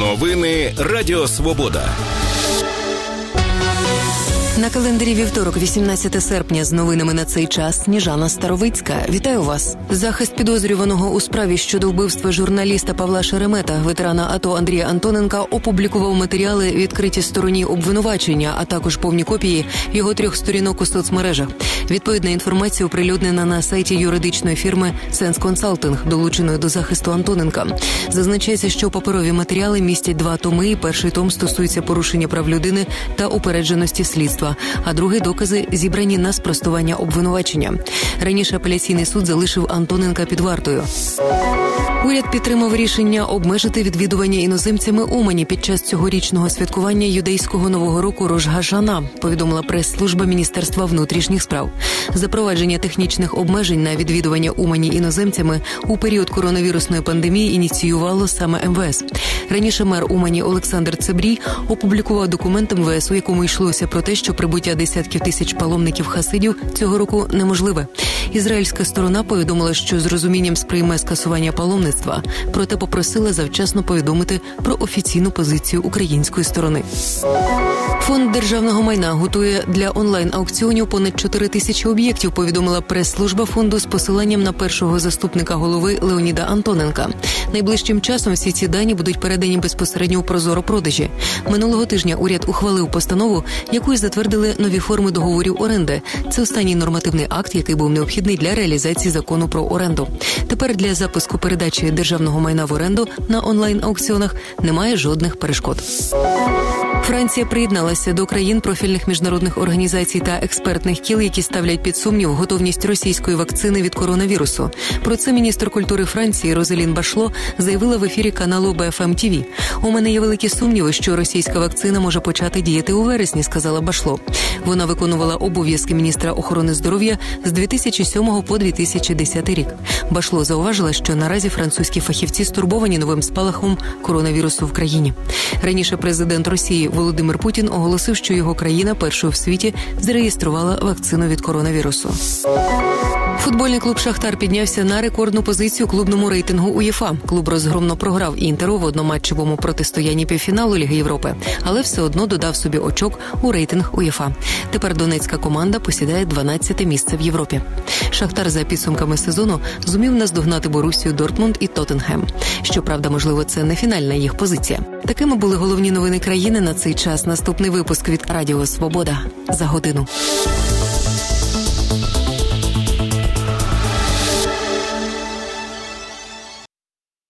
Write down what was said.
Новини Радіо Свобода. На календарі вівторок, 18 серпня, з новинами на цей час Сніжана Старовицька. Вітаю вас. Захист підозрюваного у справі щодо вбивства журналіста Павла Шеремета, ветерана АТО Андрія Антоненка, опублікував матеріали, відкриті стороні обвинувачення, а також повні копії його 3 сторінок у соцмережах. Відповідна інформація оприлюднена на сайті юридичної фірми Sense Consulting, долученої до захисту Антоненка. Зазначається, що паперові матеріали містять 2 томи, і перший том стосується порушення прав людини та упередженості слідства, а другий – докази, зібрані на спростування обвинувачення. Раніше апеляційний суд залишив Антоненка під вартою. Уряд підтримав рішення обмежити відвідування іноземцями Умані під час цьогорічного святкування юдейського Нового року Рош га-Шана, повідомила прес-служба Міністерства внутрішніх справ. Запровадження технічних обмежень на відвідування Умані іноземцями у період коронавірусної пандемії ініціювало саме МВС. Раніше мер Умані Олександр Цебрій опублікував документ МВС, у якому йшлося про те, що прибуття десятків тисяч паломників-хасидів цього року неможливе. Ізраїльська сторона повідомила, що з розумінням сприйме скасування паломництва, проте попросила завчасно повідомити про офіційну позицію української сторони. Фонд державного майна готує для онлайн-аукціонів понад 4 тисячі об'єктів, повідомила прес-служба фонду з посиланням на першого заступника голови Леоніда Антоненка. Найближчим часом всі ці дані будуть передані безпосередньо у ProZorro-продажі. Минулого тижня уряд ухвалив постанову, якою затвердили нові форми договорів оренди. Це останній нормативний акт, який був необхідний для реалізації закону про оренду. Тепер для запуску передачі державного майна в оренду на онлайн-аукціонах немає жодних перешкод. Франція приєдналася до країн профільних міжнародних організацій та експертних кіл, які ставлять під сумнів готовність російської вакцини від коронавірусу. Про це міністр культури Франції Розалін Башло заявила в ефірі каналу BFM TV. «У мене є великі сумніви, що російська вакцина може почати діяти у вересні», сказала Башло. Вона виконувала обов'язки міністра охорони здоров'я з 2007 по 2010 рік. Башло зауважила, що наразі французькі фахівці стурбовані новим спалахом коронавірусу в країні. Раніше президент Росії Володимир Путін оголосив, що його країна першою в світі зареєструвала вакцину від коронавірусу. Футбольний клуб «Шахтар» піднявся на рекордну позицію у клубному рейтингу УЄФА. Клуб розгромно програв «Інтеру» в одноматчевому протистоянні півфіналу Ліги Європи, але все одно додав собі очок у рейтинг УЄФА. Тепер донецька команда посідає 12-те місце в Європі. «Шахтар» за підсумками сезону зумів наздогнати Борусію Дортмунд і Тоттенхем. Щоправда, можливо, це не фінальна їх позиція. Такими були головні новини країни на цей час. Наступний випуск від Радіо Свобода за годину.